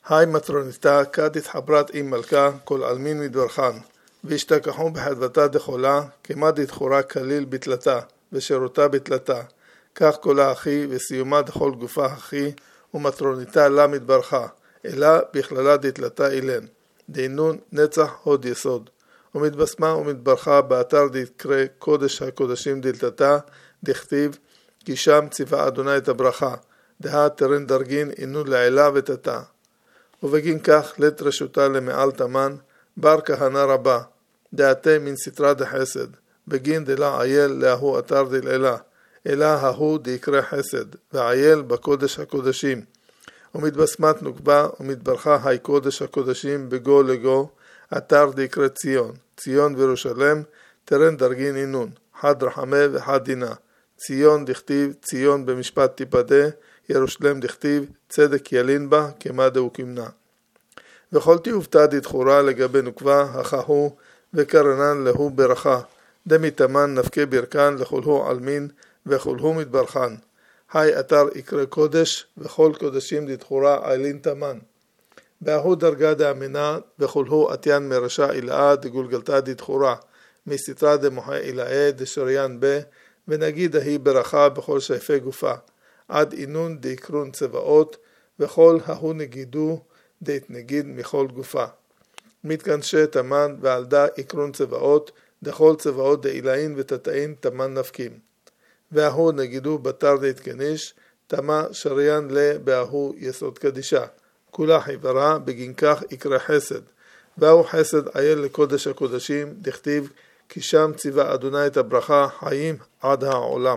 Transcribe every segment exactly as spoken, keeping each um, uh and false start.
היי מטרוניתה, כד התחברת עם מלכה, כל עלמין מדברכן, והשתכחו בחדוותה דחולה, כמה דתחורה כליל בתלתה, ושירותה בתלתה, כך קולה אחי, וסיומה דכל גופה אחי, ומטרוניתה לה מדברכה, אלא בכללה דתלתה אילן, דהינון נצח הוד יסוד, ומתבשמה ומתברכה באתר דקרא קודש הקודשים דלתתה, דכתיב, כי שם ציווה אדוני את הברכה, דהה תרן דרגין אינו לעילה ותתה. ובגין כך לת רשותה למעל תמן, בר כהנה רבה, דעתה מן סתרה דחסד, בגין דלה עייל להוא אתר דלעילה, אלא ההוא דיקרא חסד, ועייל בקודש הקודשים. ומתבשמת נוקבה ומתברכה היי קודש הקודשים בגו לגו, אתר דיקרא ציון, ציון וירושלם, תרן דרגין אינון, חד רחמה וחד דינה. ציון דכתיב, ציון במשפט תיפדה, ירושלם דכתיב, צדק ילין בה, כמה דהו כמנה. וכל תיובתה דתחורה לגבי נוקבה, החהו, וקרנן להו ברכה, דמי תמן נפקי ברכן לכולהו עלמין, וכולהו מתברכן. היי אתר יקרא קודש, וכל קודשים דתחורה עילין תמן. בהוא דרגה דאמינה, וכולהו עטיין מרשע אילאה, דגולגלתה דתחורה, מסתרה דמוחה אילאה, דשריין בה, ונגיד ההיא ברכה בכל שייפי גופה, עד אינון דיקרון צבאות, וכל ההוא נגידו דתנגיד מכל גופה. מתקנשי תמן ועלדה יקרון צבאות, דכל צבאות דאילאין ותתאין תמן נפקים. וההוא נגידו בתר דתקניש, תמה שריין לה בההוא יסוד קדישה. כולה חיברה בגין כך יקרא חסד. והוא חסד עייל לקודש הקודשים, דכתיב, כי שם ציווה אדוני את הברכה חיים עד העולם.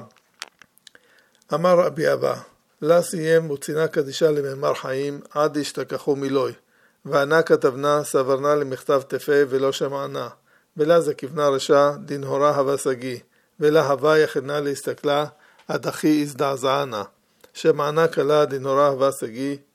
אמר רבי אבא, לה סיים וצינה קדישה למאמר חיים עד השתכחו מילוי, וענה כתבנה סברנה למכתב תפה ולא שמענה, ולה זכיבנה רשע דנהורה הווה סגי, ולה הווה יחנה להסתכלה עד אחי הזדעזענה, שמענה קלה דנהורה הווה סגי,